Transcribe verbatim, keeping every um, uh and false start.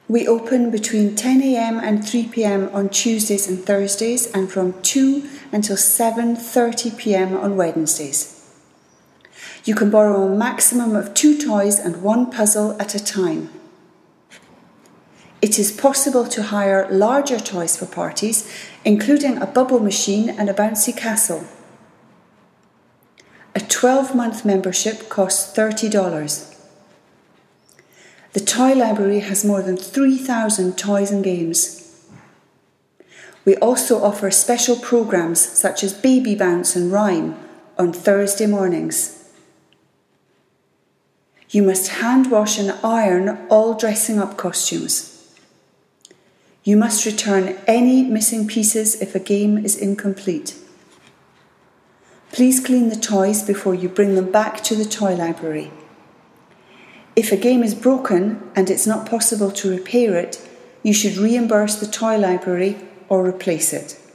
We open between ten a.m. and three p.m. on Tuesdays and Thursdays, and from two until seven thirty p.m. on Wednesdays. You can borrow a maximum of two toys and one puzzle at a time. It is possible to hire larger toys for parties, including a bubble machine and a bouncy castle. A twelve-month membership costs thirty dollars. The Toy Library has more than three thousand toys and games. We also offer special programs such as Baby Bounce and Rhyme on Thursday mornings. You must hand wash and iron all dressing up costumes. You must return any missing pieces if a game is incomplete. Please clean the toys before you bring them back to the Toy Library. If a game is broken and it's not possible to repair it, you should reimburse the Toy Library or replace it.